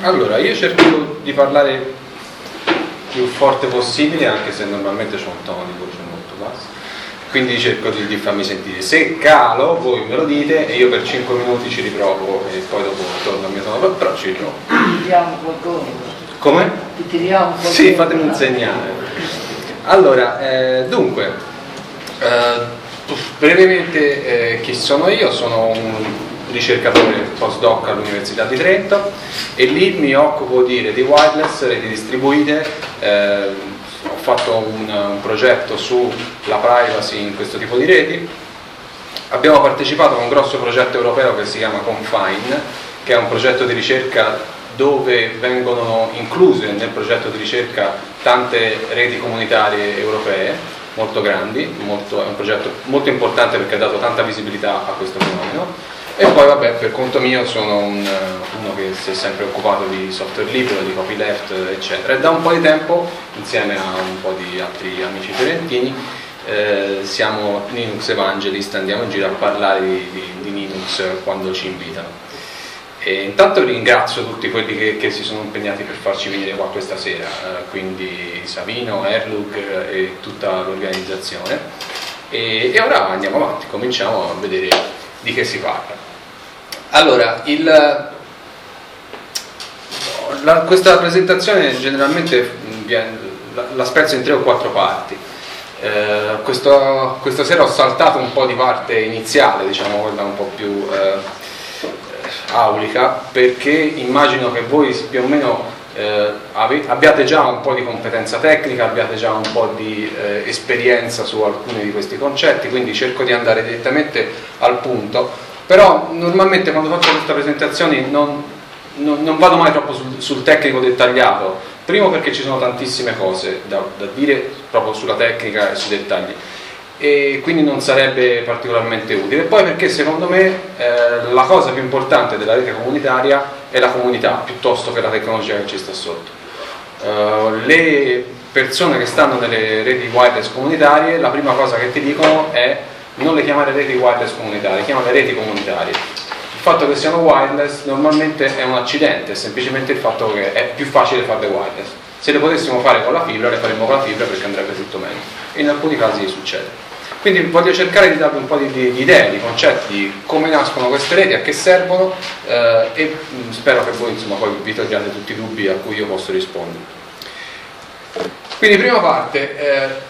Allora, io cerco di parlare più forte possibile, anche se normalmente c'ho un tono di voce molto basso, quindi cerco di farmi sentire. Se calo, voi me lo dite e io per 5 minuti ci riprovo e poi dopo torno al mio tono, però ci riprovo. Ti tiriamo qualcosa? Come? Ti tiriamo qualcosa? Sì, fatemi un segnale. Allora, dunque, brevemente chi sono io? Sono un ricercatore postdoc all'Università di Trento e lì mi occupo di reti wireless, reti distribuite. Ho fatto un progetto sulla privacy in questo tipo di reti. Abbiamo partecipato a un grosso progetto europeo che si chiama Confine, che è un progetto di ricerca dove vengono incluse nel progetto di ricerca tante reti comunitarie europee molto grandi, è un progetto molto importante perché ha dato tanta visibilità a questo fenomeno. E poi vabbè, per conto mio sono uno che si è sempre occupato di software libero, di copyleft, eccetera, e da un po' di tempo, insieme a un po' di altri amici fiorentini, siamo Linux Evangelist, andiamo in giro a parlare di Linux quando ci invitano. E intanto ringrazio tutti quelli che si sono impegnati per farci venire qua questa sera, quindi Savino, Erlug e tutta l'organizzazione. E ora andiamo avanti, cominciamo a vedere di che si parla. Allora, questa presentazione generalmente la spezzo in 3 o 4 parti. Questa sera ho saltato un po' di parte iniziale, diciamo quella un po' più aulica, perché immagino che voi più o meno abbiate già un po' di competenza tecnica, abbiate già un po' di esperienza su alcuni di questi concetti, quindi cerco di andare direttamente al punto. Però normalmente quando faccio queste presentazioni non vado mai troppo sul tecnico dettagliato, primo perché ci sono tantissime cose da dire proprio sulla tecnica e sui dettagli, e quindi non sarebbe particolarmente utile. E poi perché secondo me la cosa più importante della rete comunitaria è la comunità piuttosto che la tecnologia che ci sta sotto. Le persone che stanno nelle reti wireless comunitarie, la prima cosa che ti dicono è non le chiamare reti wireless comunitarie, chiamale reti comunitarie. Il fatto che siano wireless normalmente è un accidente, è semplicemente il fatto che è più facile farle wireless. Se le potessimo fare con la fibra, le faremmo con la fibra perché andrebbe tutto meglio, e in alcuni casi succede. Quindi voglio cercare di darvi un po' di idee, di concetti, di come nascono queste reti, a che servono, e spero che voi insomma poi vi togliate tutti i dubbi a cui io posso rispondere. Quindi prima parte,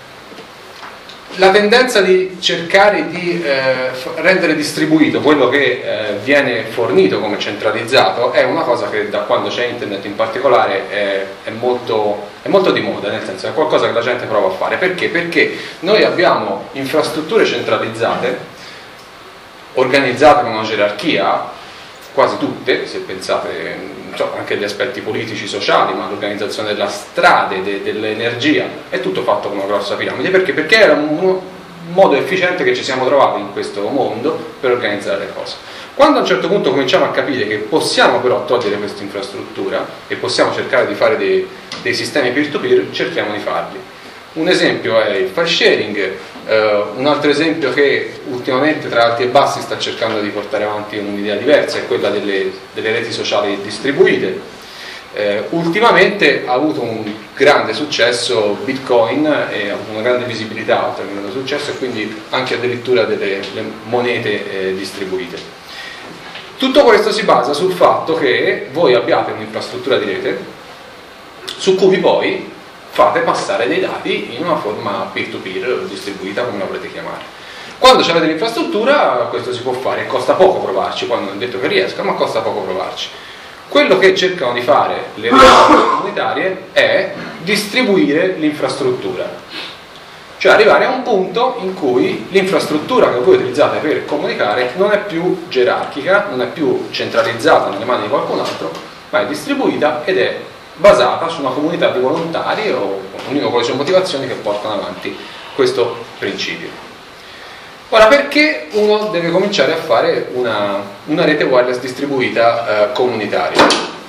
la tendenza di cercare di rendere distribuito quello che viene fornito come centralizzato è una cosa che da quando c'è internet in particolare è molto di moda, nel senso è qualcosa che la gente prova a fare. Perché? Perché noi abbiamo infrastrutture centralizzate, organizzate con una gerarchia, quasi tutte, se pensate anche agli aspetti politici, sociali, ma l'organizzazione della strade, dell'energia, è tutto fatto con una grossa piramide. Perché? Perché era un modo efficiente che ci siamo trovati in questo mondo per organizzare le cose. Quando a un certo punto cominciamo a capire che possiamo però togliere questa infrastruttura e possiamo cercare di fare dei sistemi peer-to-peer, cerchiamo di farli. Un esempio è il file sharing, un altro esempio che ultimamente tra alti e bassi sta cercando di portare avanti un'idea diversa è quella delle reti sociali distribuite. Ultimamente ha avuto un grande successo Bitcoin e ha avuto una grande visibilità oltre che un grande successo, e quindi anche addirittura delle monete distribuite. Tutto questo si basa sul fatto che voi abbiate un'infrastruttura di rete su cui poi fate passare dei dati in una forma peer-to-peer distribuita, come la volete chiamare. Quando avete l'infrastruttura questo si può fare, costa poco provarci, quando non è detto che riesca, ma costa poco provarci. Quello che cercano di fare le reti comunitarie è distribuire l'infrastruttura, cioè arrivare a un punto in cui l'infrastruttura che voi utilizzate per comunicare non è più gerarchica, non è più centralizzata nelle mani di qualcun altro, ma è distribuita ed è basata su una comunità di volontari o ognuno con le sue motivazioni che portano avanti questo principio. Ora, perché uno deve cominciare a fare una rete wireless distribuita comunitaria?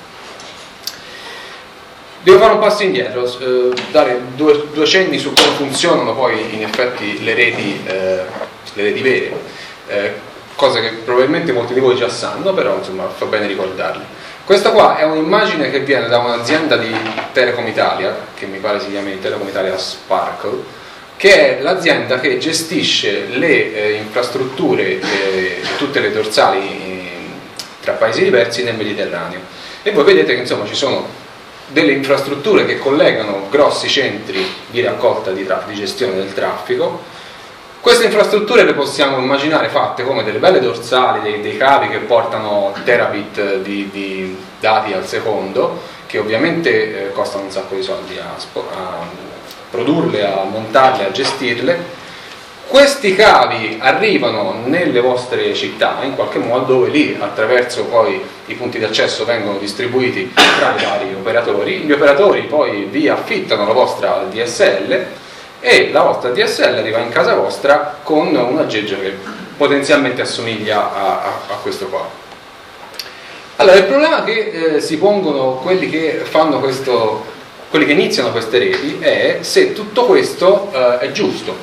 Devo fare un passo indietro, dare due cenni su come funzionano poi in effetti le reti vere, cose che probabilmente molti di voi già sanno, però insomma fa bene ricordarle. Questa qua è un'immagine che viene da un'azienda di Telecom Italia, che mi pare si chiami Telecom Italia Sparkle, che è l'azienda che gestisce le infrastrutture e tutte le dorsali tra paesi diversi nel Mediterraneo. E voi vedete che insomma ci sono delle infrastrutture che collegano grossi centri di raccolta di gestione del traffico. Queste infrastrutture le possiamo immaginare fatte come delle belle dorsali, dei cavi che portano terabit di dati al secondo, che ovviamente costano un sacco di soldi a produrle, a montarle, a gestirle. Questi cavi arrivano nelle vostre città, in qualche modo, dove lì, attraverso poi i punti di accesso, vengono distribuiti tra i vari operatori. Gli operatori poi vi affittano la vostra DSL, e la vostra DSL arriva in casa vostra con un aggeggio che potenzialmente assomiglia a questo qua. Allora, il problema che si pongono quelli che fanno questo, quelli che iniziano queste reti, è se tutto questo è giusto.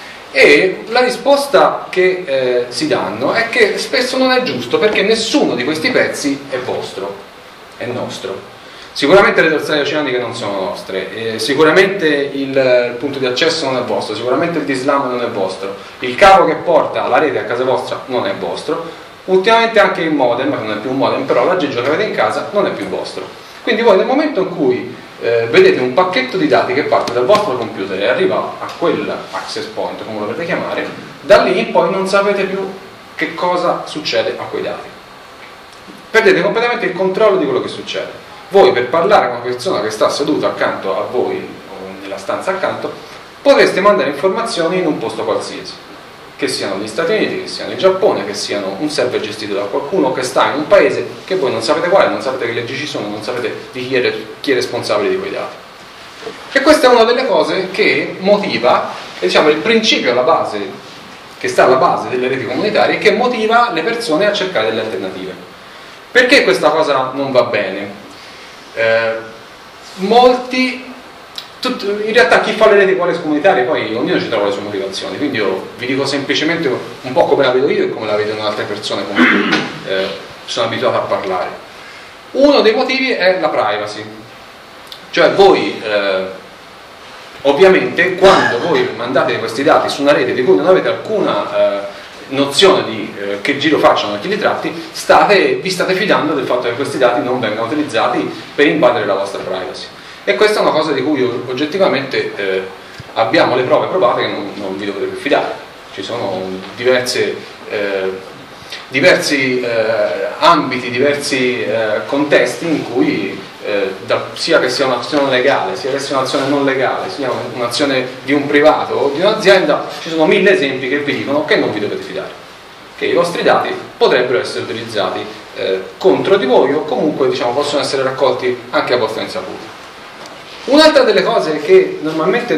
E la risposta che si danno è che spesso non è giusto, perché nessuno di questi pezzi è vostro, è nostro. Sicuramente le dorsali oceaniche non sono nostre, sicuramente il punto di accesso non è vostro, sicuramente il dislam non è vostro, il cavo che porta la rete a casa vostra non è vostro, ultimamente anche il modem, che non è più un modem, però l'aggeggio che avete in casa non è più vostro. Quindi voi nel momento in cui vedete un pacchetto di dati che parte dal vostro computer e arriva a quel access point, come lo volete chiamare, da lì in poi non sapete più che cosa succede a quei dati. Perdete completamente il controllo di quello che succede. Voi, per parlare con una persona che sta seduta accanto a voi o nella stanza accanto, potreste mandare informazioni in un posto qualsiasi, che siano gli Stati Uniti, che siano il Giappone, che siano un server gestito da qualcuno che sta in un paese che voi non sapete quale, non sapete che leggi ci sono, non sapete di chi è responsabile di quei dati. E questa è una delle cose che motiva, diciamo, il principio alla base, che sta alla base delle reti comunitarie, che motiva le persone a cercare delle alternative. Perché questa cosa non va bene? In realtà chi fa le reti wireless comunitarie poi ognuno ci trova le sue motivazioni, quindi io vi dico semplicemente un po' come la vedo io e come la vedono altre persone con cui sono abituato a parlare. Uno dei motivi è la privacy, cioè voi ovviamente quando voi mandate questi dati su una rete di cui non avete alcuna nozione di che giro facciano e chi li tratti, vi state fidando del fatto che questi dati non vengano utilizzati per invadere la vostra privacy. E questa è una cosa di cui oggettivamente abbiamo le prove provate che non vi dovete più fidare. Ci sono diversi ambiti, diversi contesti in cui sia che sia un'azione legale, sia che sia un'azione non legale, sia un'azione di un privato o di un'azienda, ci sono 1000 esempi che vi dicono che non vi dovete fidare, che i vostri dati potrebbero essere utilizzati contro di voi o comunque, diciamo, possono essere raccolti anche a vostra insaputa. Un'altra delle cose che normalmente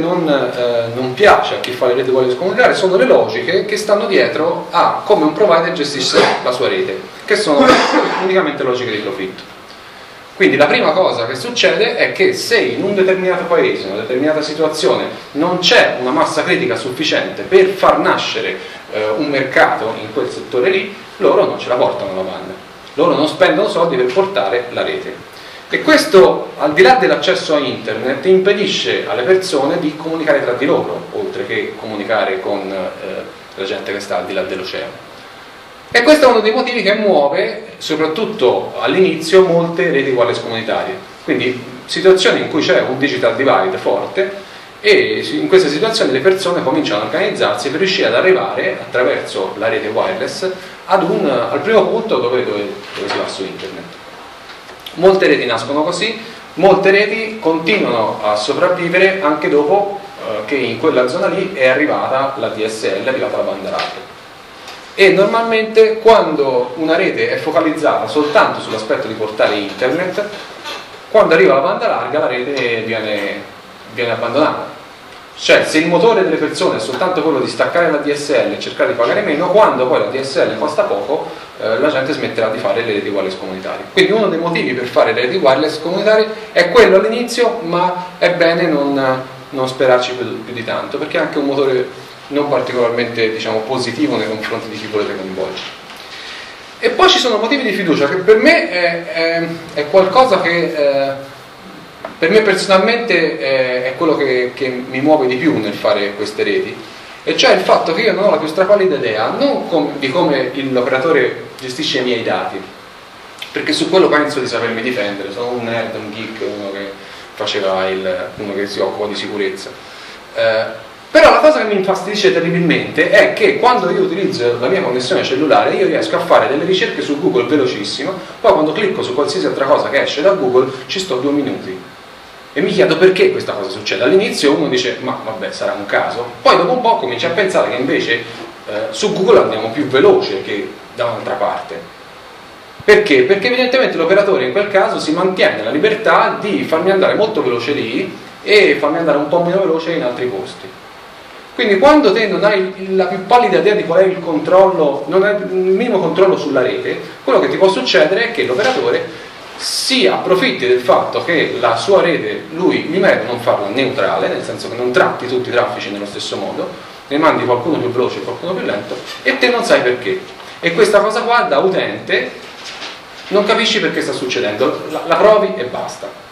non piace a chi fa le reti wireless comunitarie sono le logiche che stanno dietro a come un provider gestisce la sua rete, che sono unicamente logiche di profitto. Quindi la prima cosa che succede è che se in un determinato paese, in una determinata situazione, non c'è una massa critica sufficiente per far nascere un mercato in quel settore lì, loro non ce la portano la banda, loro non spendono soldi per portare la rete. E questo, al di là dell'accesso a internet, impedisce alle persone di comunicare tra di loro, oltre che comunicare con la gente che sta al di là dell'oceano. E questo è uno dei motivi che muove, soprattutto all'inizio, molte reti wireless comunitarie. Quindi situazioni in cui c'è un digital divide forte, e in queste situazioni le persone cominciano a organizzarsi per riuscire ad arrivare, attraverso la rete wireless, al primo punto dove si va su internet. Molte reti nascono così, molte reti continuano a sopravvivere anche dopo che in quella zona lì è arrivata la DSL, è arrivata la banda larga. E normalmente quando una rete è focalizzata soltanto sull'aspetto di portare internet, quando arriva la banda larga la rete viene abbandonata. Cioè, se il motore delle persone è soltanto quello di staccare la DSL e cercare di pagare meno, quando poi la DSL costa poco, la gente smetterà di fare le reti wireless comunitarie. Quindi uno dei motivi per fare le reti wireless comunitarie è quello all'inizio, ma è bene non sperarci più di tanto, perché è anche un motore non particolarmente, diciamo, positivo nei confronti di chi volete coinvolgere. E poi ci sono motivi di fiducia, che per me è qualcosa che per me personalmente è quello che mi muove di più nel fare queste reti, e cioè il fatto che io non ho la più strapallida idea di come l'operatore gestisce i miei dati, perché su quello penso di sapermi difendere, sono un nerd, un geek, uno che si occupa di sicurezza. Però la cosa che mi infastidisce terribilmente è che quando io utilizzo la mia connessione cellulare io riesco a fare delle ricerche su Google velocissimo, poi quando clicco su qualsiasi altra cosa che esce da Google ci sto 2 minuti e mi chiedo perché questa cosa succede. All'inizio uno dice ma vabbè, sarà un caso, poi dopo un po' cominci a pensare che invece su Google andiamo più veloce che da un'altra parte. Perché? Perché evidentemente l'operatore in quel caso si mantiene la libertà di farmi andare molto veloce lì e farmi andare un po' meno veloce in altri posti. Quindi quando te non hai la più pallida idea di qual è il controllo, non hai il minimo controllo sulla rete, quello che ti può succedere è che l'operatore si approfitti del fatto che la sua rete, lui mi merita non farla neutrale, nel senso che non tratti tutti i traffici nello stesso modo, ne mandi qualcuno più veloce e qualcuno più lento, e te non sai perché. E questa cosa qua da utente non capisci perché sta succedendo, la provi e basta.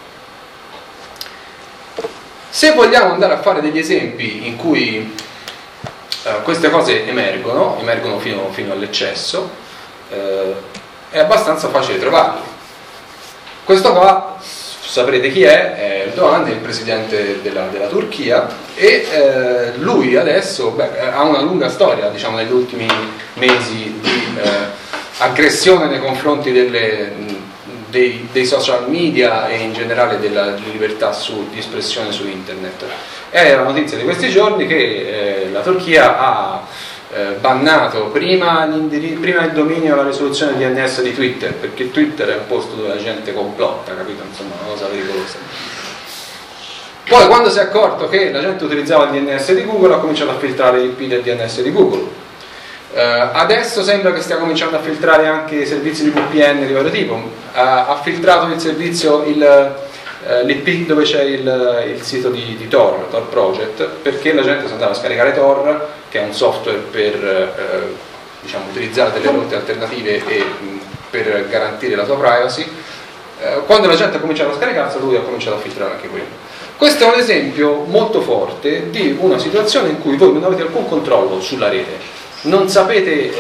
Se vogliamo andare a fare degli esempi in cui queste cose emergono fino all'eccesso, è abbastanza facile trovarli. Questo qua, saprete chi è Erdogan, è il presidente della Turchia, e lui adesso ha una lunga storia, diciamo, negli ultimi mesi di aggressione nei confronti dei social media e in generale della libertà di espressione su internet. È la notizia di questi giorni che la Turchia ha bannato prima il dominio alla risoluzione DNS di Twitter, perché Twitter è un posto dove la gente complotta, capito? Insomma, una cosa pericolosa. Poi quando si è accorto che la gente utilizzava il DNS di Google, ha cominciato a filtrare l'IP del DNS di Google. Adesso sembra che stia cominciando a filtrare anche i servizi di VPN di vario tipo. Ha filtrato il servizio, l'IP dove c'è il sito di Tor Project, perché la gente si andava a scaricare Tor, che è un software per diciamo, utilizzare delle rotte alternative e per garantire la tua privacy. Quando la gente ha cominciato a scaricarselo, lui ha cominciato a filtrare anche quello. Questo è un esempio molto forte di una situazione in cui voi non avete alcun controllo sulla rete. Non sapete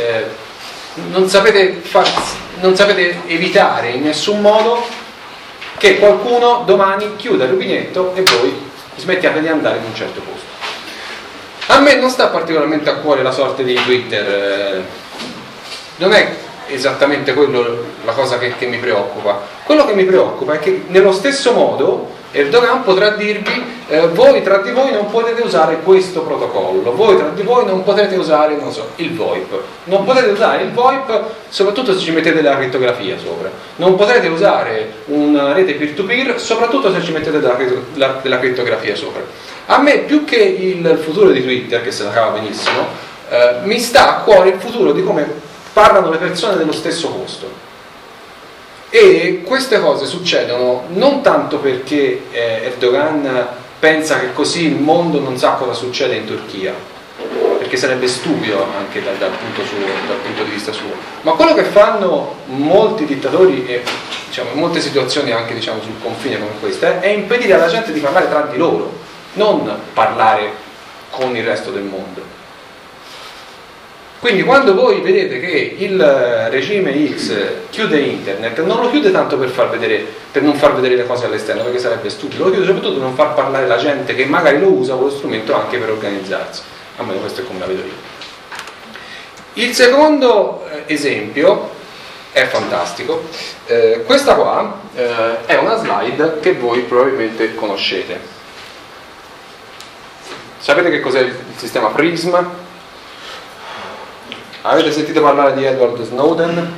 evitare in nessun modo che qualcuno domani chiuda il rubinetto e voi smettiate di andare in un certo posto. A me non sta particolarmente a cuore la sorte di Twitter, non è esattamente quello la cosa che mi preoccupa. Quello che mi preoccupa è che nello stesso modo Erdogan potrà dirvi voi tra di voi non potete usare questo protocollo, voi tra di voi non potete usare, non so, il VoIP, non potete usare il VoIP soprattutto se ci mettete la crittografia sopra, non potrete usare una rete peer-to-peer soprattutto se ci mettete della crittografia sopra. A me, più che il futuro di Twitter, che se la cava benissimo, mi sta a cuore il futuro di come parlano le persone dello stesso posto. E queste cose succedono non tanto perché Erdogan pensa che così il mondo non sa cosa succede in Turchia, perché sarebbe stupido anche dal punto di vista suo, ma quello che fanno molti dittatori e diciamo, in molte situazioni anche diciamo, sul confine come questa è impedire alla gente di parlare tra di loro, non parlare con il resto del mondo. Quindi quando voi vedete che il regime X chiude internet, non lo chiude tanto per non far vedere le cose all'esterno, perché sarebbe stupido, lo chiude soprattutto per non far parlare la gente che magari lo usa quello strumento anche per organizzarsi. Almeno questo è come la vedo io. Il secondo esempio è fantastico. Questa qua è una slide che voi probabilmente conoscete. Sapete che cos'è il sistema PRISM? Avete sentito parlare di Edward Snowden?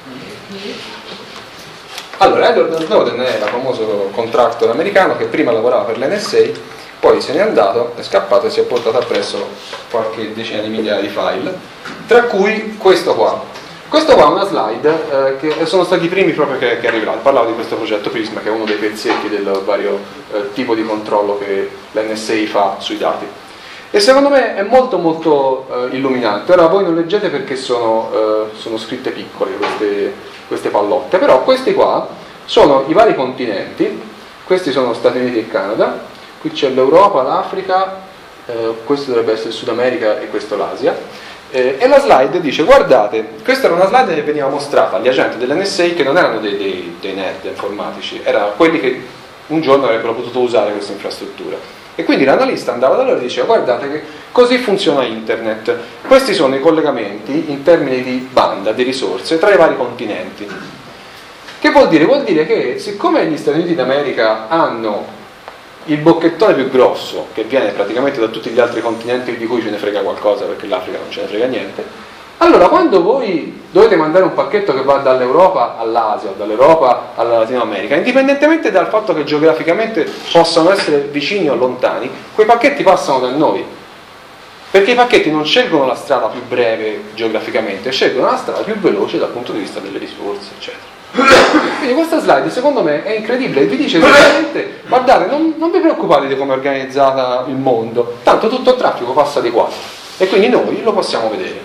Allora, Edward Snowden era il famoso contractor americano che prima lavorava per l'NSA, poi se n'è andato, è scappato e si è portato appresso qualche decina di migliaia di file, tra cui questo qua. Questo qua è una slide che sono stati i primi proprio che è arrivato. Parlavo di questo progetto PRISM, che è uno dei pezzetti del vario tipo di controllo che l'NSA fa sui dati. E secondo me è molto molto illuminante. Ora voi non leggete perché sono scritte piccole queste pallotte, però questi qua sono i vari continenti. Questi sono Stati Uniti e Canada, qui c'è l'Europa, l'Africa, questo dovrebbe essere il Sud America e questo l'Asia. E la slide dice: guardate, questa era una slide che veniva mostrata agli agenti dell'NSA, che non erano dei nerd informatici, erano quelli che un giorno avrebbero potuto usare questa infrastruttura. E quindi l'analista andava da loro e diceva: guardate che così funziona internet, questi sono i collegamenti in termini di banda, di risorse tra i vari continenti. Che vuol dire? Vuol dire che siccome gli Stati Uniti d'America hanno il bocchettone più grosso, che viene praticamente da tutti gli altri continenti di cui ce ne frega qualcosa, perché l'Africa non ce ne frega niente, allora quando voi dovete mandare un pacchetto che va dall'Europa all'Asia o dall'Europa alla Latino America, indipendentemente dal fatto che geograficamente possano essere vicini o lontani, quei pacchetti passano da noi, perché i pacchetti non scelgono la strada più breve geograficamente, scelgono la strada più veloce dal punto di vista delle risorse, eccetera. Quindi questa slide secondo me è incredibile, vi dice esattamente: guardate, non vi preoccupate di come è organizzata il mondo, tanto tutto il traffico passa di qua e quindi noi lo possiamo vedere.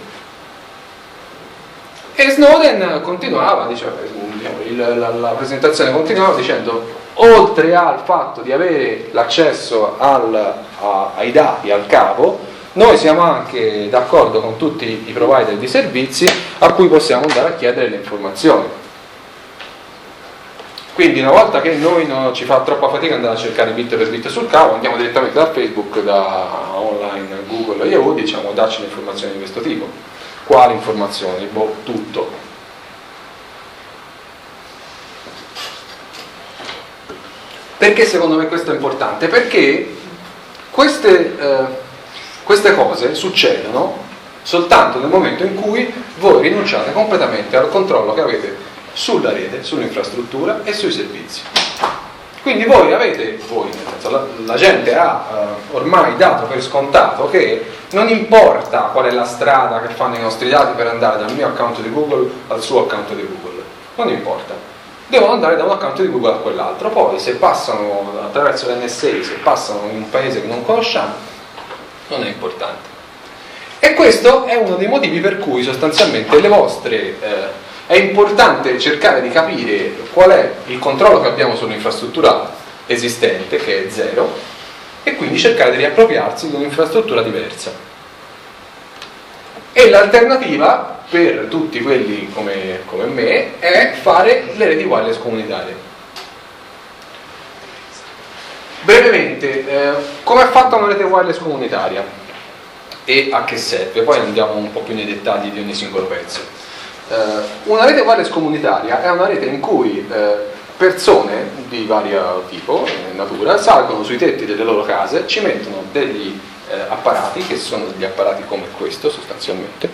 E Snowden continuava, diceva, la presentazione continuava dicendo: oltre al fatto di avere l'accesso ai dati, al capo, noi siamo anche d'accordo con tutti i provider di servizi a cui possiamo andare a chiedere le informazioni. Quindi una volta che noi non ci fa troppa fatica andare a cercare bit per bit sul cavo, andiamo direttamente da Facebook, da online, Google, Yahoo, diciamo: dacci le informazioni di questo tipo. Quali informazioni? Boh, tutto. Perché secondo me questo è importante? Perché queste cose succedono soltanto nel momento in cui voi rinunciate completamente al controllo che avete sulla rete, sull'infrastruttura e sui servizi. Quindi nel senso, la gente ha ormai dato per scontato che non importa qual è la strada che fanno i nostri dati per andare dal mio account di Google al suo account di Google, non importa, devono andare da un account di Google a quell'altro. Poi se passano attraverso l'NSA, se passano in un paese che non conosciamo, non è importante. E questo è uno dei motivi per cui sostanzialmente le vostre è importante cercare di capire qual è il controllo che abbiamo sull'infrastruttura esistente, che è zero, e quindi cercare di riappropriarsi di un'infrastruttura diversa. E l'alternativa per tutti quelli come me è fare le reti wireless comunitarie. Brevemente, come è fatta una rete wireless comunitaria e a che serve? Poi andiamo un po' più nei dettagli di ogni singolo pezzo. Una rete wireless comunitaria è una rete in cui persone di vario tipo, natura, salgono sui tetti delle loro case, ci mettono degli apparati, che sono degli apparati come questo sostanzialmente,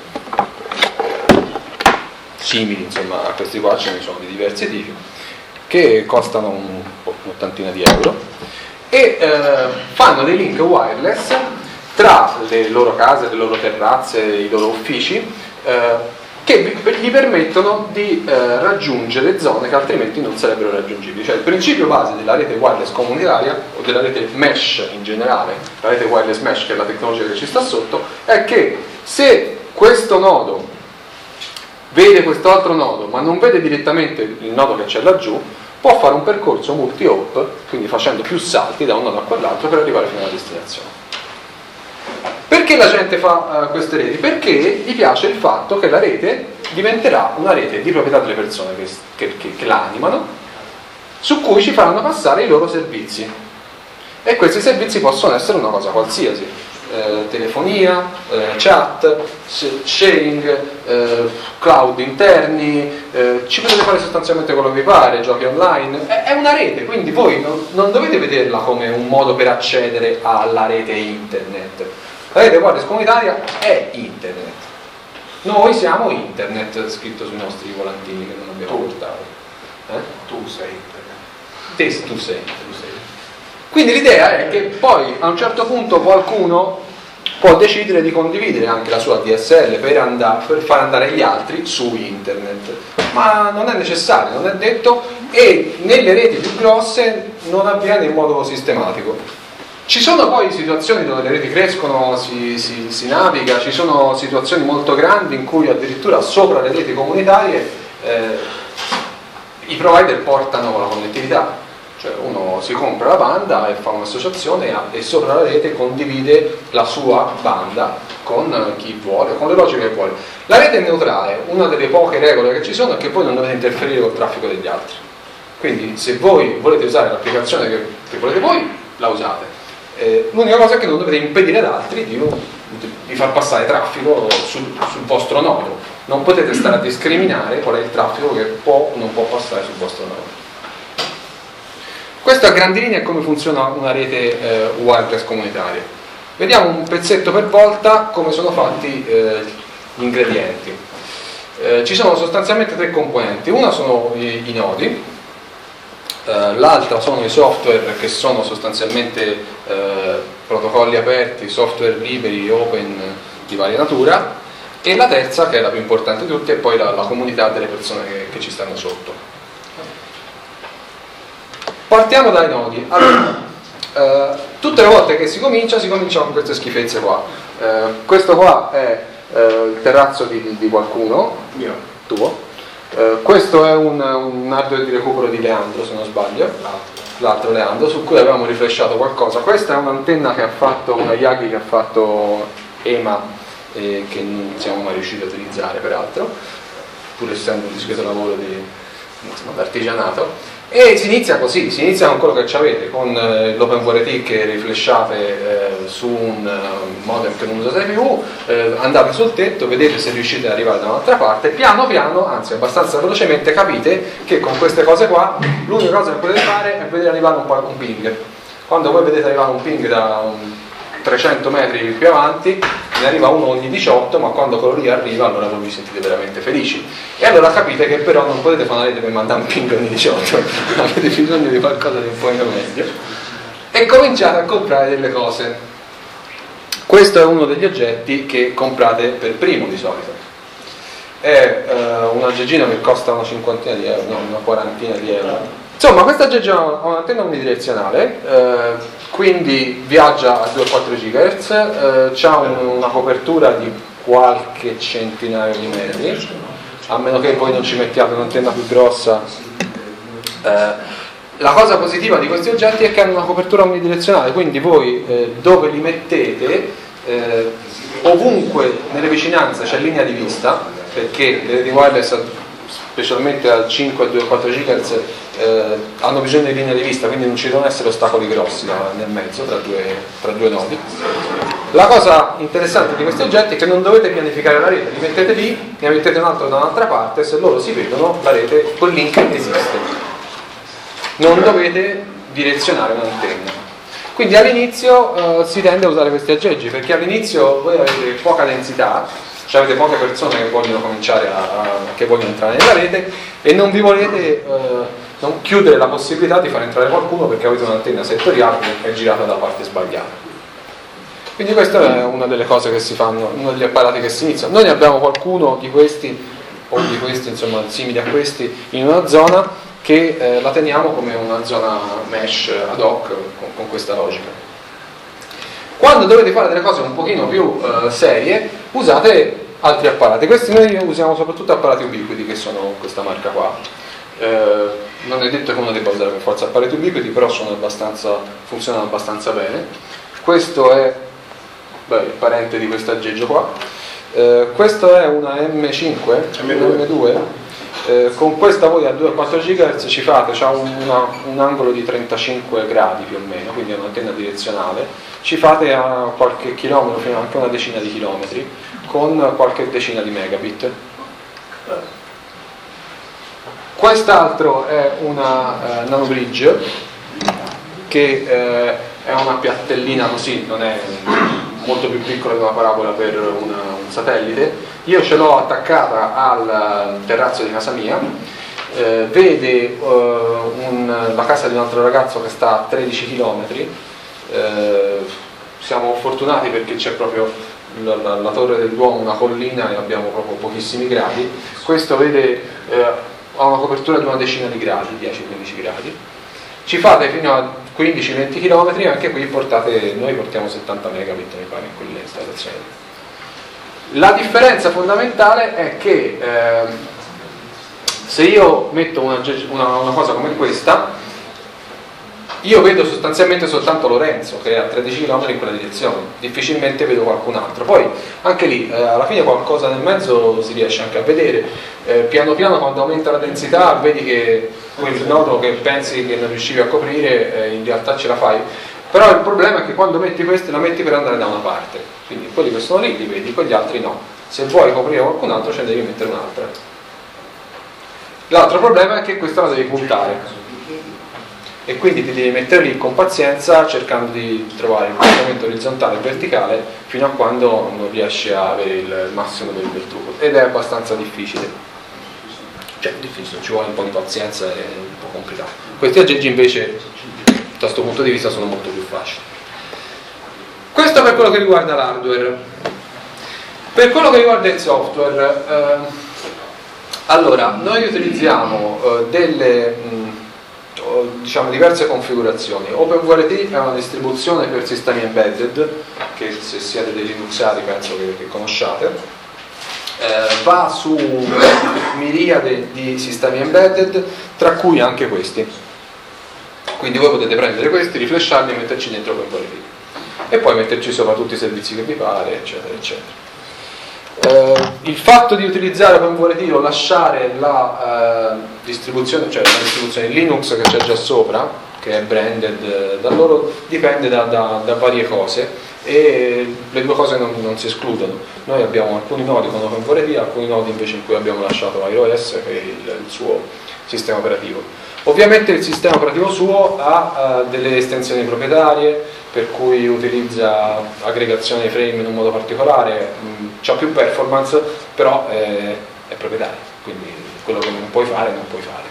simili insomma a questi qua, ce ne sono di diversi tipi, che costano un'ottantina di euro, e fanno dei link wireless tra le loro case, le loro terrazze, i loro uffici, che gli permettono di raggiungere zone che altrimenti non sarebbero raggiungibili. Cioè il principio base della rete wireless comunitaria, o della rete mesh in generale, la rete wireless mesh, che è la tecnologia che ci sta sotto, è che se questo nodo vede quest'altro nodo ma non vede direttamente il nodo che c'è laggiù, può fare un percorso multi-hop, quindi facendo più salti da un nodo a quell'altro per arrivare fino alla destinazione. Perché la gente fa queste reti? Perché gli piace il fatto che la rete diventerà una rete di proprietà delle persone che la animano, su cui ci faranno passare i loro servizi. E questi servizi possono essere una cosa qualsiasi: telefonia, chat, sharing, cloud interni, ci potete fare sostanzialmente quello che vi pare, giochi online. È una rete, quindi voi non dovete vederla come un modo per accedere alla rete internet. La rete wireless comunitaria è internet. Noi siamo internet, scritto sui nostri volantini che non abbiamo portato. Tu sei internet. Tu sei. Quindi l'idea è che poi a un certo punto qualcuno può decidere di condividere anche la sua DSL per far andare gli altri su internet, ma non è necessario, non è detto, e nelle reti più grosse non avviene in modo sistematico. Ci sono poi situazioni dove le reti crescono, si naviga, ci sono situazioni molto grandi in cui addirittura sopra le reti comunitarie i provider portano la connettività, cioè uno si compra la banda e fa un'associazione e sopra la rete condivide la sua banda con chi vuole, con le logiche che vuole. La rete è neutrale, una delle poche regole che ci sono è che voi non dovete interferire col traffico degli altri, quindi se voi volete usare l'applicazione che volete voi, la usate. L'unica cosa è che non dovete impedire ad altri di far passare traffico sul vostro nodo. Non potete stare a discriminare qual è il traffico che può o non può passare sul vostro nodo. Questo a grandi linee è come funziona una rete wireless comunitaria. Vediamo un pezzetto per volta come sono fatti gli ingredienti. Ci sono sostanzialmente tre componenti. Una sono i nodi, l'altra sono i software, che sono sostanzialmente protocolli aperti, software liberi, open di varia natura, e la terza, che è la più importante di tutte, è poi la comunità delle persone che ci stanno sotto. Partiamo dai nodi. Allora, tutte le volte che si comincia con queste schifezze qua. Questo qua è il terrazzo di qualcuno, tuo. Questo è un hardware di recupero di Leandro, se non sbaglio, l'altro Leandro, su cui avevamo rifresciato qualcosa. Questa è un'antenna che ha fatto, una Yagi che ha fatto EMA, che non siamo mai riusciti a utilizzare peraltro, pur essendo un discreto lavoro d'artigianato. E si inizia così, si inizia con quello che avete, con l'OpenVRT che riflesciate su un modem che non usate più, andate sul tetto, vedete se riuscite ad arrivare da un'altra parte, piano piano, anzi abbastanza velocemente, capite che con queste cose qua l'unica cosa che potete fare è vedere arrivare un ping. Quando voi vedete arrivare un ping da 300 metri più avanti, ne arriva uno ogni 18, ma quando quello lì arriva allora voi vi sentite veramente felici. E allora capite che però non potete fare una rete per mandare un ping ogni 18, avete bisogno di qualcosa di un po' meglio. E cominciate a comprare delle cose. Questo è uno degli oggetti che comprate per primo di solito. È un aggeggino che costa una cinquantina di euro, no, una quarantina di euro. Insomma, questa aggeggino ha un'antenna unidirezionale, quindi viaggia a 2,4 GHz, ha una copertura di qualche centinaio di metri, a meno che voi non ci mettiate un'antenna più grossa. La cosa positiva di questi oggetti è che hanno una copertura unidirezionale, quindi voi dove li mettete, ovunque nelle vicinanze c'è linea di vista, perché le reti wireless, specialmente al 5 e 2,4 GHz, hanno bisogno di linea di vista, quindi non ci devono essere ostacoli grossi nel mezzo tra due nodi. La cosa interessante di questi oggetti è che non dovete pianificare la rete, li mettete lì, ne mettete un altro da un'altra parte, e se loro si vedono la rete, quel link esiste. Non dovete direzionare un'antenna. Quindi all'inizio si tende a usare questi aggeggi, perché all'inizio voi avete poca densità, cioè avete poche persone che vogliono cominciare che vogliono entrare nella rete, e non vi volete non chiudere la possibilità di far entrare qualcuno perché avete un'antenna settoriale che è girata dalla parte sbagliata. Quindi questa è una delle cose che si fanno, uno degli apparati che si iniziano. Noi ne abbiamo qualcuno di questi, o di questi insomma simili a questi, in una zona che la teniamo come una zona mesh ad hoc con questa logica. Quando dovete fare delle cose un pochino più serie, usate altri apparati. Questi noi usiamo soprattutto apparati Ubiquiti, che sono questa marca qua. Non è detto che uno debba usare per forza apparati Ubiquiti, però funzionano abbastanza bene. Questo è il parente di questo aggeggio qua. Questo è una M5, M2. Con questa voi a 2,4 GHz ci fate, c'ha un angolo di 35 gradi più o meno, quindi è un'antenna direzionale, ci fate a qualche chilometro, fino a anche una decina di chilometri, con qualche decina di megabit. Quest'altro è una nanobridge, che è una piattellina così, non è molto più piccola di una parabola per un satellite. Io ce l'ho attaccata al terrazzo di casa mia, vede la casa di un altro ragazzo che sta a 13 km. Siamo fortunati perché c'è proprio la Torre del Duomo, una collina, e abbiamo proprio pochissimi gradi. Questo vede ha una copertura di una decina di gradi, 10-15 gradi. Ci fate fino a 15-20 km, anche qui noi portiamo 70 megabit mi pare in quelle installazioni. La differenza fondamentale è che se io metto una cosa come questa, io vedo sostanzialmente soltanto Lorenzo che è a 13 km in quella direzione, difficilmente vedo qualcun altro. Poi anche lì alla fine qualcosa nel mezzo si riesce anche a vedere, piano piano quando aumenta la densità vedi che quel nodo che pensi che non riuscivi a coprire in realtà ce la fai, però il problema è che quando metti queste la metti per andare da una parte, quindi quelli che sono lì li vedi, quegli altri no. Se vuoi coprire qualcun altro ce ne devi mettere un'altra. L'altro problema è che questa la devi puntare e quindi ti devi mettere lì con pazienza cercando di trovare il puntamento orizzontale e verticale fino a quando non riesci a avere il massimo del trucco, ed è abbastanza difficile, cioè difficile, ci vuole un po' di pazienza, è un po' complicato. Questi aggeggi invece da questo punto di vista sono molto più facili. Questo per quello che riguarda l'hardware. Per quello che riguarda il software, allora noi utilizziamo diverse configurazioni. OpenVRT è una distribuzione per sistemi embedded che se siete dei linuxiari penso che conosciate, va su miriade di sistemi embedded, tra cui anche questi, quindi voi potete prendere questi, riflasharli e metterci dentro OpenVRT e poi metterci sopra tutti i servizi che vi pare, eccetera eccetera. Il fatto di utilizzare OpenVRT o lasciare la distribuzione, cioè la distribuzione Linux che c'è già sopra, che è branded da loro, dipende da varie cose e le due cose non si escludono. Noi abbiamo alcuni nodi con OpenVRT, alcuni nodi invece in cui abbiamo lasciato iOS che è il suo sistema operativo. Ovviamente il sistema operativo suo ha delle estensioni proprietarie, per cui utilizza aggregazione dei frame in un modo particolare, ha più performance, però è proprietario, quindi quello che non puoi fare, non puoi fare.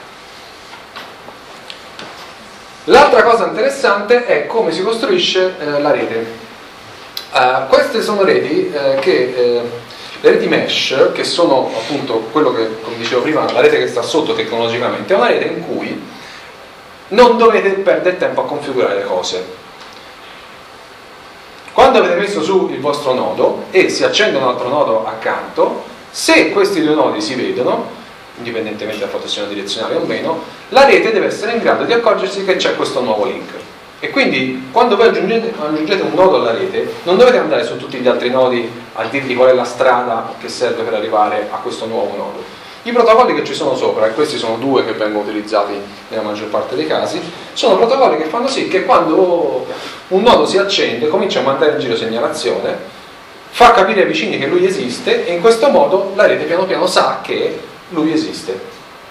L'altra cosa interessante è come si costruisce la rete. Queste sono reti le reti mesh, che sono appunto quello che, come dicevo prima, la rete che sta sotto tecnologicamente, è una rete in cui non dovete perdere tempo a configurare le cose. Quando avete messo su il vostro nodo e si accende un altro nodo accanto, se questi due nodi si vedono, indipendentemente dal fatto sia una direzionale o meno, la rete deve essere in grado di accorgersi che c'è questo nuovo link. E quindi quando voi aggiungete un nodo alla rete, non dovete andare su tutti gli altri nodi a dirgli qual è la strada che serve per arrivare a questo nuovo nodo. I protocolli che ci sono sopra, e questi sono due che vengono utilizzati nella maggior parte dei casi, sono protocolli che fanno sì che quando un nodo si accende comincia a mandare in giro segnalazione, fa capire ai vicini che lui esiste e in questo modo la rete piano piano sa che lui esiste.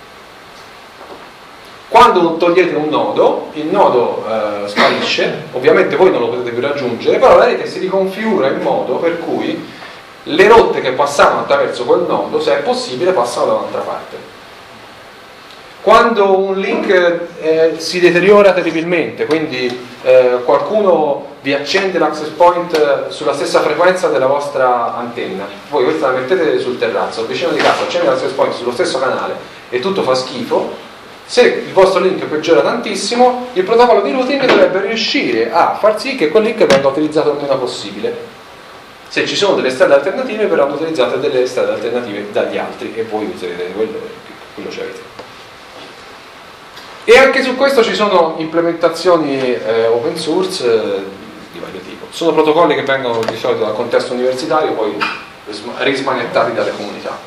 Quando togliete un nodo, il nodo sparisce, ovviamente voi non lo potete più raggiungere, però la rete si riconfigura in modo per cui le rotte che passavano attraverso quel nodo, se è possibile, passano da un'altra parte. Quando un link si deteriora terribilmente, quindi qualcuno vi accende l'access point sulla stessa frequenza della vostra antenna, voi questa la mettete sul terrazzo, il vicino di casa accende l'access point sullo stesso canale e tutto fa schifo, se il vostro link peggiora tantissimo, il protocollo di routing dovrebbe riuscire a far sì che quel link venga utilizzato il meno possibile. Se ci sono delle strade alternative, verranno utilizzate delle strade alternative dagli altri e voi userete quello che avete. E anche su questo ci sono implementazioni open source di vario tipo. Sono protocolli che vengono di solito dal contesto universitario, poi rismanettati dalle comunità.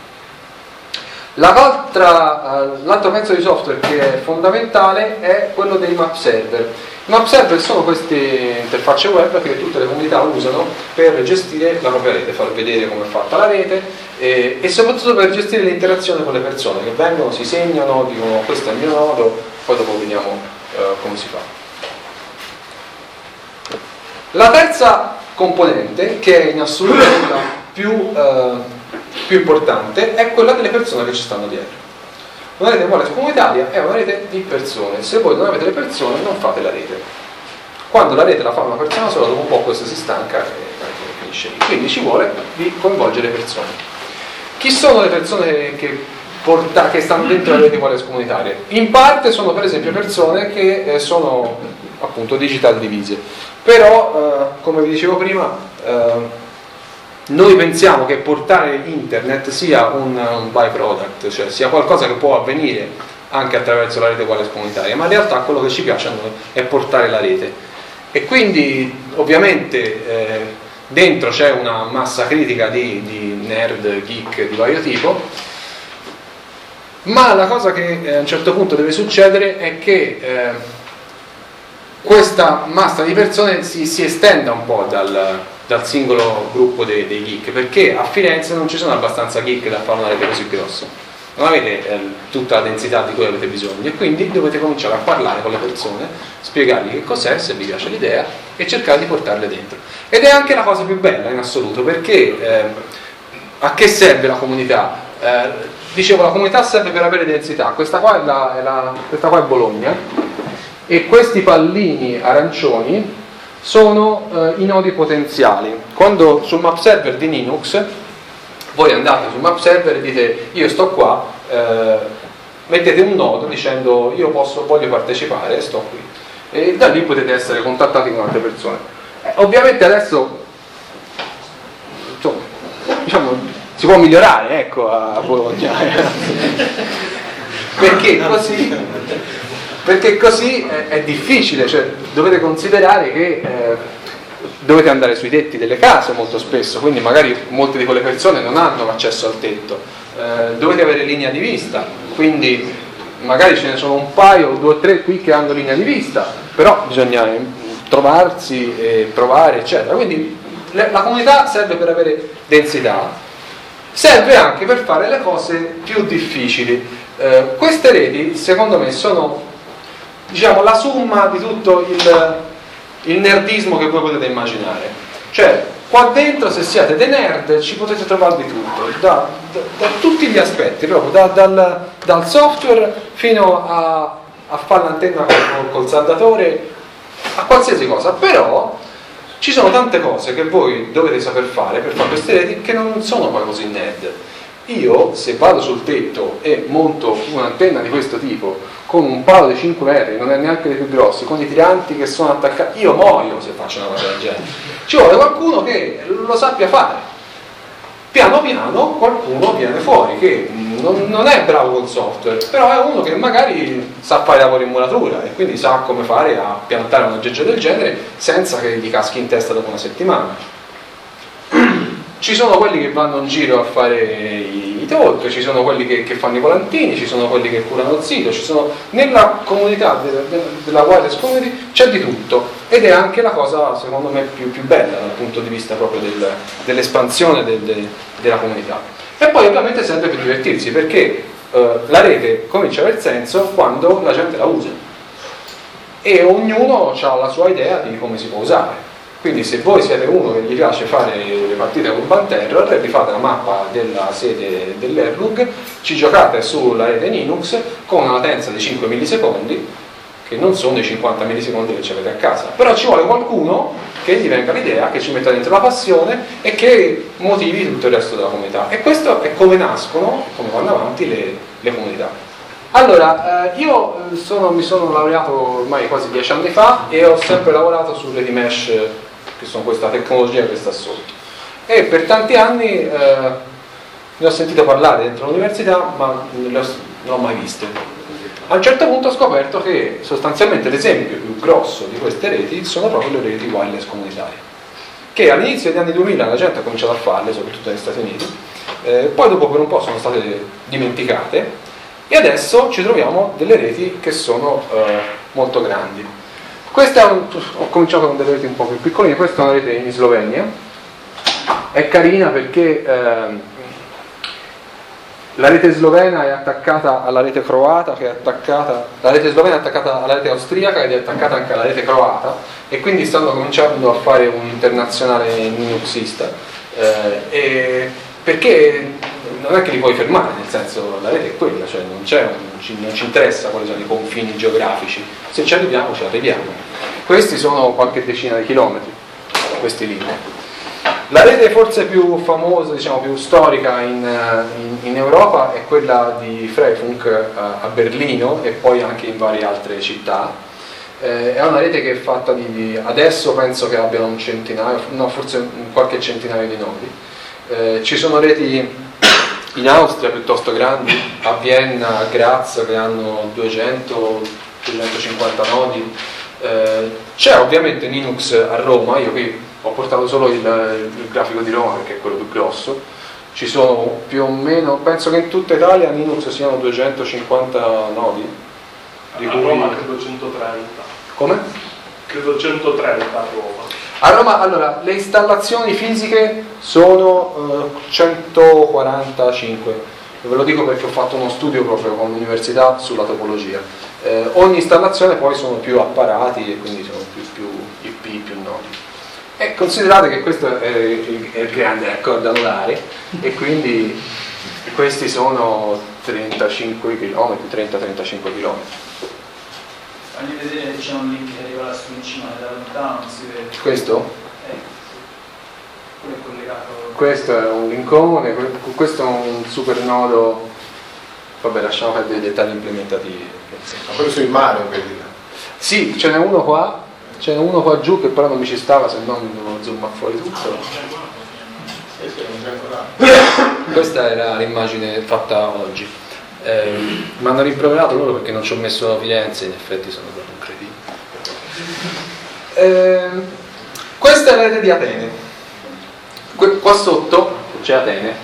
L'altro pezzo di software che è fondamentale è quello dei map server. I map server sono queste interfacce web che tutte le comunità usano per gestire la propria rete, far vedere come è fatta la rete e soprattutto per gestire l'interazione con le persone che vengono, si segnano, dicono questo è il mio nodo, poi dopo vediamo come si fa. La terza componente, che è in assoluto la più importante, è quella delle persone che ci stanno dietro. Una rete wireless comunitaria è una rete di persone. Se voi non avete le persone, non fate la rete. Quando la rete la fa una persona sola, dopo un po' questa si stanca e finisce lì. Quindi ci vuole di coinvolgere persone. Chi sono le persone che stanno dentro la rete wireless comunitaria? In parte sono per esempio persone che sono appunto Digital Divise. Però, come vi dicevo prima, noi pensiamo che portare internet sia un byproduct, cioè sia qualcosa che può avvenire anche attraverso la rete wireless comunitaria, ma in realtà quello che ci piace a noi è portare la rete. E quindi ovviamente dentro c'è una massa critica di nerd, geek di vario tipo, ma la cosa che a un certo punto deve succedere è che questa massa di persone si estenda un po' dal singolo gruppo dei geek, perché a Firenze non ci sono abbastanza geek da fare una rete così grossa, non avete tutta la densità di cui avete bisogno, e quindi dovete cominciare a parlare con le persone, spiegargli che cos'è, se vi piace l'idea, e cercare di portarle dentro. Ed è anche la cosa più bella in assoluto, perché a che serve la comunità? Dicevo, la comunità serve per avere densità. Questa qua è Bologna, e questi pallini arancioni sono i nodi potenziali. Quando sul map server di Linux voi andate sul map server e dite io sto qua, mettete un nodo dicendo io voglio partecipare, sto qui, e da lì potete essere contattati con altre persone. Ovviamente adesso insomma, diciamo, si può migliorare, ecco, a Bologna perché così è difficile, cioè dovete considerare che dovete andare sui tetti delle case molto spesso, quindi magari molte di quelle persone non hanno l'accesso al tetto, dovete avere linea di vista, quindi magari ce ne sono un paio, 2 o 3 qui che hanno linea di vista, però bisogna trovarsi e provare, eccetera. Quindi la comunità serve per avere densità, serve anche per fare le cose più difficili. Queste reti secondo me sono, diciamo, la somma di tutto il nerdismo che voi potete immaginare. Cioè, qua dentro, se siete dei nerd, ci potete trovare di tutto, da tutti gli aspetti, proprio dal software fino a fare l'antenna col saldatore, a qualsiasi cosa. Però ci sono tante cose che voi dovete saper fare per fare queste reti che non sono poi così nerd. Io, se vado sul tetto e monto un'antenna di questo tipo con un palo di 5 metri, non è neanche dei più grossi, con i tiranti che sono attaccati, io muoio se faccio una cosa del genere. Ci vuole qualcuno che lo sappia fare. Piano piano qualcuno viene fuori che non è bravo col software, però è uno che magari sa fare lavoro in muratura e quindi sa come fare a piantare un aggeggio del genere senza che gli caschi in testa dopo una settimana. Ci sono quelli che vanno in giro a fare i talk, ci sono quelli che fanno i volantini, ci sono quelli che curano il sito, nella comunità della wireless community c'è di tutto, ed è anche la cosa secondo me più bella dal punto di vista proprio dell'espansione della comunità. E poi ovviamente serve per divertirsi, perché la rete comincia a aver senso quando la gente la usa e ognuno ha la sua idea di come si può usare. Quindi se voi siete uno che gli piace fare le partite con Urban Terror, vi fate la mappa della sede dell'Erlug, ci giocate sulla rete Linux con una latenza di 5 millisecondi, che non sono i 50 millisecondi che avete a casa, però ci vuole qualcuno che gli venga l'idea, che ci metta dentro la passione e che motivi tutto il resto della comunità. E questo è come nascono, come vanno avanti le comunità. Allora, io mi sono laureato ormai quasi 10 anni fa e ho sempre lavorato su reti mesh, che sono questa tecnologia che sta sotto, e per tanti anni ne ho sentito parlare dentro l'università, ma non l'ho mai viste. A un certo punto ho scoperto che sostanzialmente l'esempio più grosso di queste reti sono proprio le reti wireless comunitarie, che all'inizio degli anni 2000 la gente ha cominciato a farle, soprattutto negli Stati Uniti, poi dopo per un po' sono state dimenticate, e adesso ci troviamo delle reti che sono molto grandi. Questa ho cominciato con delle reti un po' più piccoline. Questa è una rete in Slovenia, è carina perché la rete slovena è attaccata alla rete croata, la rete slovena è attaccata alla rete austriaca ed è attaccata anche alla rete croata, e quindi stanno cominciando a fare un internazionale linuxista, perché non è che li puoi fermare, nel senso, la rete è quella, cioè non ci interessa quali sono i confini geografici, se ci arriviamo ci arriviamo. Questi sono qualche decina di chilometri, questi linee. La rete forse più famosa, diciamo più storica in Europa è quella di Freifunk a Berlino e poi anche in varie altre città. È una rete che è fatta di, adesso penso che abbiano un centinaio, no, forse qualche centinaio di nodi. Ci sono reti in Austria piuttosto grandi, a Vienna, a Graz, che hanno 200-250 nodi. C'è ovviamente Linux a Roma, io qui ho portato solo il grafico di Roma perché è quello più grosso. Ci sono più o meno, penso che in tutta Italia Linux siano 250 nodi. Di cui... A Roma credo 130. Come? Credo 130 a Roma. A Roma, allora, le installazioni fisiche sono 145. Ve lo dico perché ho fatto uno studio proprio con l'università sulla topologia. Ogni installazione poi sono più apparati e quindi sono più IP, più nodi. E considerate che questo è il grande raccordo anulare e quindi questi sono 35 km, 30-35 km. Fammi vedere, c'è un link che arriva lassù in cima, da lontano non si vede. Questo? Quello è collegato. Questo è un linkone, questo è un super nodo. Vabbè, lasciamo perdere i dettagli implementativi. Ma quello sul mare, quelli là. Sì, ce n'è uno qua giù che però non mi ci stava, se no mi devo zoomare fuori tutto. Questa era l'immagine fatta oggi. Mi hanno rimproverato loro perché non ci ho messo Firenze, in effetti sono proprio incredibile. Questa è la rete di Atene. Qua sotto c'è Atene.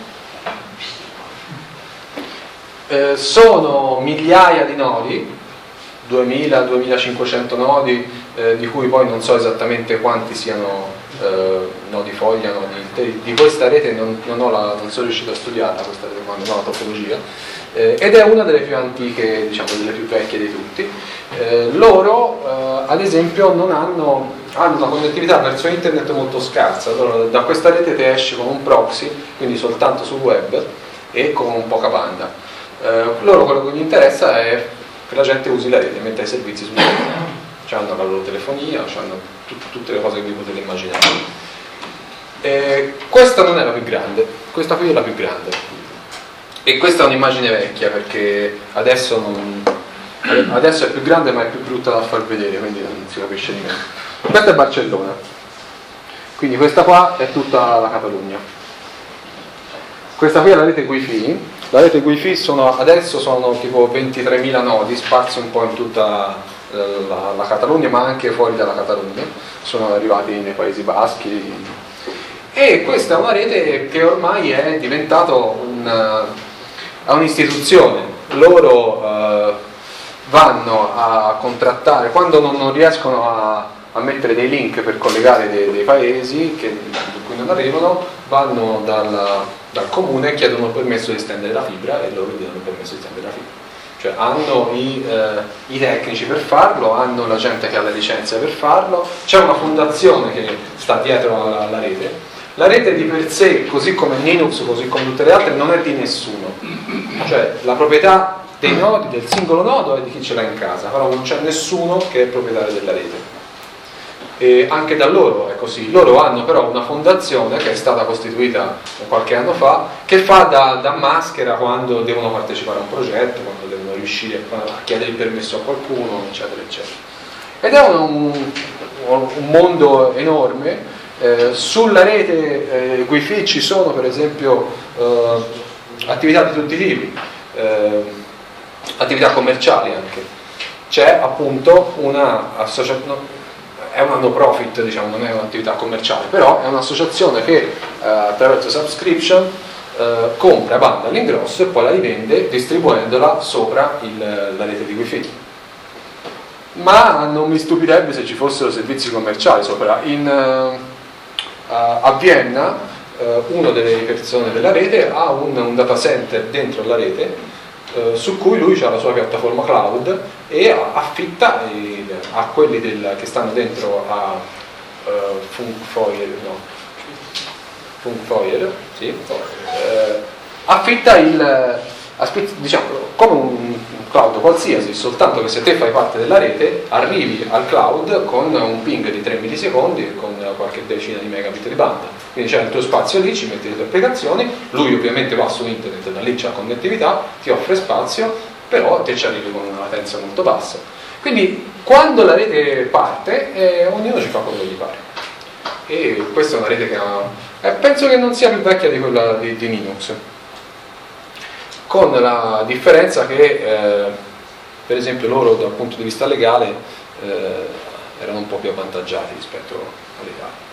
Sono migliaia di nodi, 2000-2500 nodi, di cui poi non so esattamente quanti siano nodi foglia, nodi interi. Di questa rete non sono riuscito a studiarla, questa rete qua, non ho la topologia, ed è una delle più antiche, diciamo delle più vecchie di tutti. Loro ad esempio non hanno una connettività verso internet molto scarsa. Allora, da questa rete ti esci con un proxy, quindi soltanto sul web e con poca banda. Loro quello che gli interessa è che la gente usi la rete, metta i servizi sul web. Hanno la loro telefonia, hanno tutte le cose che vi potete immaginare. Questa non è la più grande, questa qui è la più grande. E questa è un'immagine vecchia perché adesso è più grande ma è più brutta da far vedere, quindi non si capisce di meno. Questa è Barcellona, quindi questa qua è tutta la Catalogna. Questa qui è la rete Wi-Fi. La rete Wi-Fi adesso sono tipo 23.000 nodi sparsi un po' in tutta la Catalogna, ma anche fuori dalla Catalogna, sono arrivati nei Paesi Baschi. E questa è una rete che ormai è diventata un'istituzione. Loro vanno a contrattare, quando non riescono a mettere dei link per collegare dei paesi da cui non arrivano, vanno dal comune e chiedono permesso di estendere la fibra e loro gli danno permesso di estendere la fibra. Cioè hanno i tecnici per farlo, hanno la gente che ha le licenze per farlo, c'è una fondazione che sta dietro alla rete. La rete di per sé, così come Linux, così come tutte le altre, non è di nessuno. Cioè la proprietà dei nodi, del singolo nodo, è di chi ce l'ha in casa, però non c'è nessuno che è proprietario della rete. E anche da loro è così. Loro hanno però una fondazione che è stata costituita qualche anno fa, che fa da maschera quando devono partecipare a un progetto, quando devono riuscire a chiedere il permesso a qualcuno, eccetera eccetera. Ed è un mondo enorme. Sulla rete Wi-Fi ci sono per esempio attività di tutti i tipi, attività commerciali anche. C'è appunto è una no profit, diciamo, non è un'attività commerciale, però è un'associazione che attraverso subscription compra banda all'ingrosso e poi la rivende distribuendola sopra la rete di Wi-Fi. Ma non mi stupirebbe se ci fossero servizi commerciali sopra. A Vienna una delle persone della rete ha un data center dentro la rete su cui lui ha la sua piattaforma cloud e affitta a quelli che stanno dentro a Funkfeuer, sì, affitta diciamo, come un cloud qualsiasi, soltanto che se te fai parte della rete arrivi al cloud con un ping di 3 millisecondi e con qualche decina di megabit di banda, quindi c'è il tuo spazio lì, ci metti le tue applicazioni, lui ovviamente va su internet, da lì c'è la connettività, ti offre spazio, però te ci arrivi con una latenza molto bassa Quindi quando la rete parte, ognuno ci fa quello che gli pare. E questa è una rete che penso che non sia più vecchia di quella di Linux, con la differenza che per esempio loro dal punto di vista legale erano un po' più avvantaggiati rispetto all'Italia.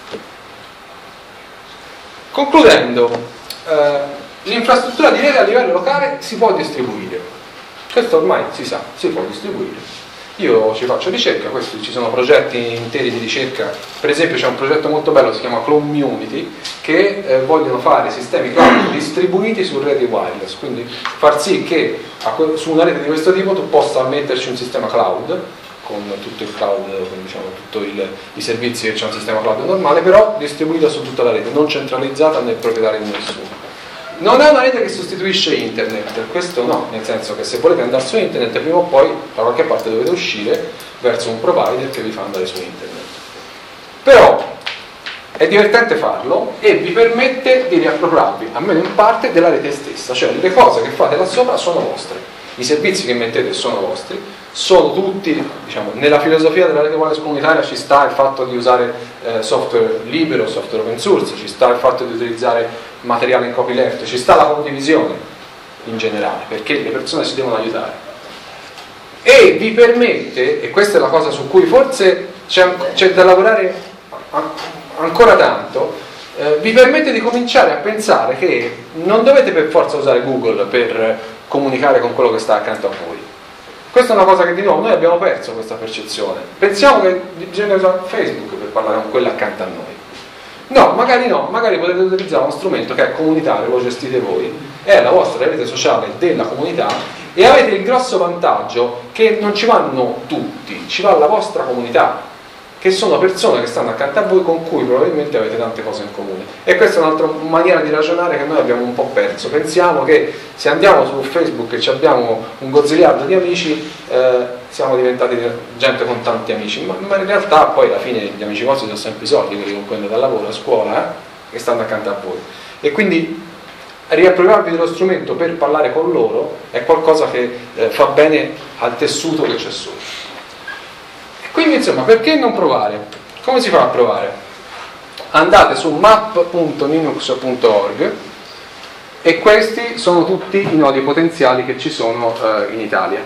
Concludendo, l'infrastruttura di rete a livello locale si può distribuire, questo ormai si sa, si può distribuire. Io ci faccio ricerca, ci sono progetti interi di ricerca, per esempio c'è un progetto molto bello, si chiama Clomunity, che vogliono fare sistemi cloud distribuiti su reti wireless, quindi far sì che su una rete di questo tipo tu possa metterci un sistema cloud, con tutto il cloud, diciamo, tutti i servizi che c'è un sistema cloud normale, però distribuito su tutta la rete, non centralizzata nel proprietario di nessuno. Non è una rete che sostituisce internet, questo no, nel senso che se volete andare su internet prima o poi da qualche parte dovete uscire verso un provider che vi fa andare su internet. Però è divertente farlo e vi permette di riappropriarvi, almeno in parte, della rete stessa, cioè le cose che fate là sopra sono vostre, i servizi che mettete sono vostri, sono tutti, diciamo, nella filosofia della rete wireless comunitaria ci sta il fatto di usare software libero, software open source, ci sta il fatto di utilizzare materiale in copyleft, ci sta la condivisione in generale, perché le persone si devono aiutare. E vi permette, e questa è la cosa su cui forse c'è da lavorare ancora tanto, vi permette di cominciare a pensare che non dovete per forza usare Google per comunicare con quello che sta accanto a voi. Questa è una cosa che di nuovo noi abbiamo perso, questa percezione. Pensiamo che bisogna usare Facebook per parlare con quello accanto a noi. No, magari potete utilizzare uno strumento che è comunitario, lo gestite voi, è la vostra rete sociale della comunità e avete il grosso vantaggio che non ci vanno tutti, ci va la vostra comunità, che sono persone che stanno accanto a voi con cui probabilmente avete tante cose in comune. E questa è un'altra maniera di ragionare che noi abbiamo un po' perso. Pensiamo che se andiamo su Facebook e abbiamo un gozziliardo di amici, siamo diventati gente con tanti amici, ma in realtà poi alla fine gli amici vostri sono sempre i soldi, quelli con cui andate a lavoro, a scuola, che stanno accanto a voi. E quindi riappropriarvi dello strumento per parlare con loro è qualcosa che fa bene al tessuto che c'è sotto. Quindi insomma, perché non provare? Come si fa a provare? Andate su map.linux.org e questi sono tutti i nodi potenziali che ci sono in Italia.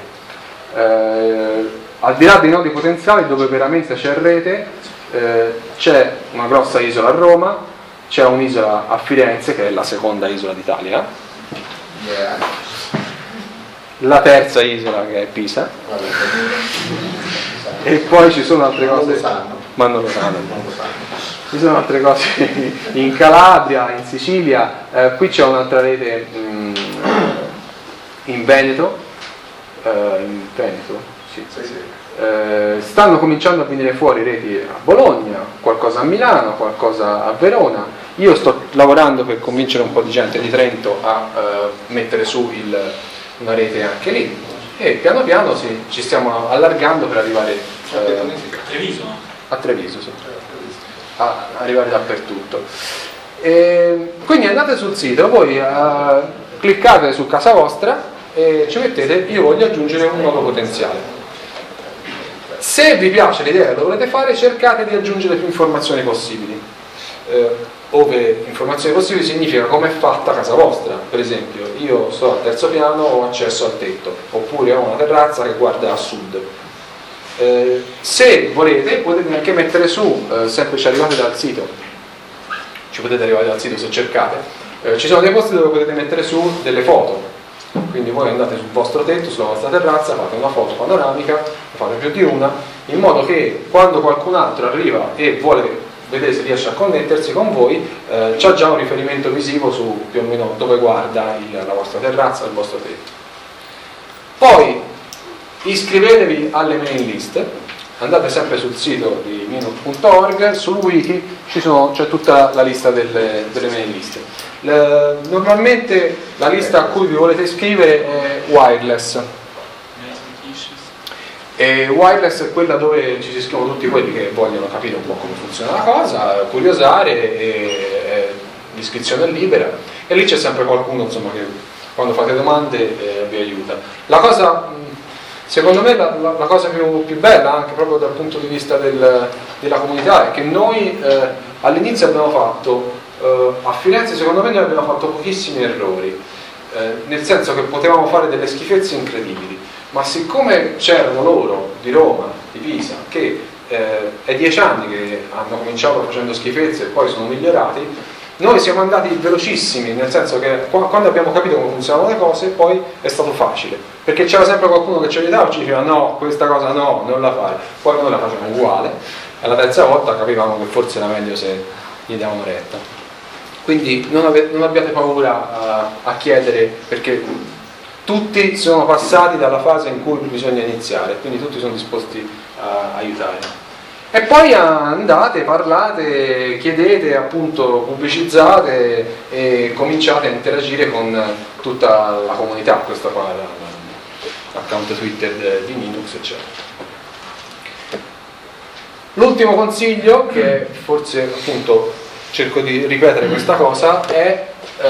Al di là dei nodi potenziali, dove veramente c'è rete, c'è una grossa isola a Roma, c'è un'isola a Firenze che è la seconda isola d'Italia, la terza isola che è Pisa, e poi ci sono altre cose, ma non lo sanno. Ci sono altre cose in Calabria, in Sicilia, qui c'è un'altra rete in Veneto, sì. Stanno cominciando a venire fuori reti a Bologna, qualcosa a Milano, qualcosa a Verona. Io sto lavorando per convincere un po' di gente di Trento a mettere su una rete anche lì, e piano piano ci stiamo allargando per arrivare a Treviso, sì. A arrivare dappertutto. Quindi andate sul sito, voi cliccate su casa vostra e ci mettete io voglio aggiungere un nodo potenziale. Se vi piace l'idea che lo volete fare, cercate di aggiungere più informazioni possibili. Ove informazioni possibili significa come è fatta casa vostra. Per esempio, io sto al terzo piano, ho accesso al tetto, oppure ho una terrazza che guarda a sud. Se volete potete anche mettere su, sempre ci arrivate dal sito, ci potete arrivare dal sito se cercate, ci sono dei posti dove potete mettere su delle foto. Quindi voi andate sul vostro tetto, sulla vostra terrazza, fate una foto panoramica, fate più di una, in modo che quando qualcun altro arriva e vuole vedere se riesce a connettersi con voi, c'ha già un riferimento visivo su più o meno dove guarda la vostra terrazza, il vostro tetto. Poi iscrivetevi alle mailing list, andate sempre sul sito di Linux.org, sul wiki c'è tutta la lista delle mailing list. Normalmente la lista a cui vi volete iscrivere è wireless, e wireless è quella dove ci si iscrivono tutti quelli che vogliono capire un po' come funziona la cosa, curiosare, e l'iscrizione è libera, e lì c'è sempre qualcuno, insomma, che quando fate domande vi aiuta. La cosa Secondo me la cosa più bella, anche proprio dal punto di vista della comunità, è che noi all'inizio abbiamo fatto, a Firenze secondo me noi abbiamo fatto pochissimi errori, nel senso che potevamo fare delle schifezze incredibili, ma siccome c'erano loro di Roma, di Pisa, che è 10 anni che hanno cominciato facendo schifezze e poi sono migliorati, noi siamo andati velocissimi, nel senso che quando abbiamo capito come funzionavano le cose poi è stato facile, perché c'era sempre qualcuno che ci aiutava e ci diceva no, questa cosa no, non la fare, poi noi la facevamo uguale e la terza volta capivamo che forse era meglio se gli davamo retta. Quindi non abbiate paura a chiedere, perché tutti sono passati dalla fase in cui bisogna iniziare, quindi tutti sono disposti a aiutare. E poi andate, parlate, chiedete, appunto, pubblicizzate e cominciate a interagire con tutta la comunità, questo qua l'account Twitter di Linux, eccetera. L'ultimo consiglio, che forse appunto cerco di ripetere questa cosa, è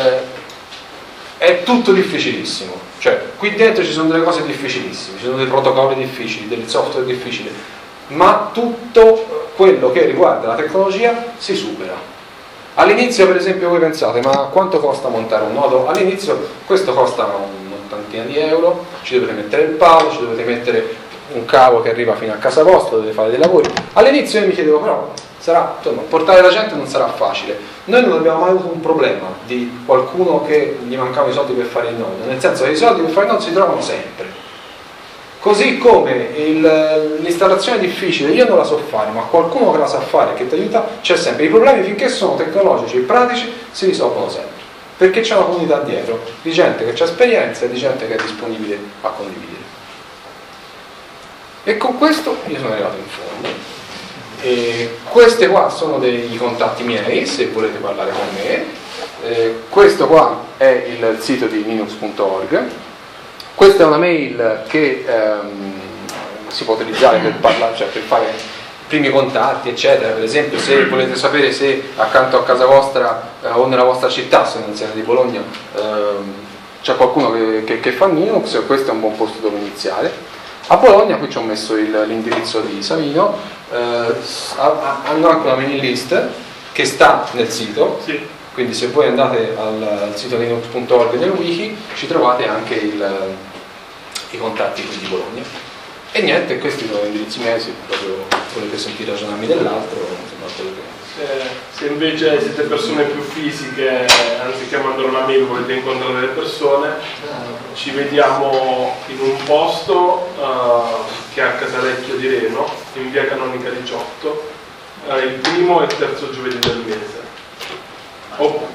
tutto difficilissimo, cioè qui dentro ci sono delle cose difficilissime, ci sono dei protocolli difficili, del software difficile, ma tutto quello che riguarda la tecnologia si supera. All'inizio, per esempio, voi pensate, ma quanto costa montare un nodo? All'inizio questo costa un'ottantina di euro, ci dovete mettere il palo, ci dovete mettere un cavo che arriva fino a casa vostra, dovete fare dei lavori. All'inizio io mi chiedevo, però insomma, portare la gente non sarà facile. Noi non abbiamo mai avuto un problema di qualcuno che gli mancavano i soldi per fare il nodo, nel senso che i soldi per fare il nodo si trovano sempre. Così come l'installazione è difficile, io non la so fare, ma qualcuno che la sa fare, che ti aiuta, c'è sempre. I problemi, finché sono tecnologici e pratici, si risolvono sempre, perché c'è una comunità dietro di gente che ha esperienza e di gente che è disponibile a condividere. E con questo io sono arrivato in fondo. E questi qua sono dei contatti miei, se volete parlare con me. Questo qua è il sito di linux.org. Questa è una mail che si può utilizzare per parlare, cioè per fare primi contatti, eccetera. Per esempio, se volete sapere se accanto a casa vostra o nella vostra città, se non siete di Bologna, c'è qualcuno che fa Linux, questo è un buon posto dove iniziare. A Bologna, qui ci ho messo l'indirizzo di Savino, hanno anche una mailing list che sta nel sito. Sì. Quindi se voi andate al sito linux.org nel wiki ci trovate anche i contatti qui di Bologna. E niente, questi sono gli indirizzi miei, se proprio volete sentire ragionarmi dell'altro. Se invece siete persone più fisiche, anziché mandare una mail volete incontrare le persone, ci vediamo in un posto che è a Casalecchio di Reno, in via Canonica 18, il primo e il terzo giovedì del mese.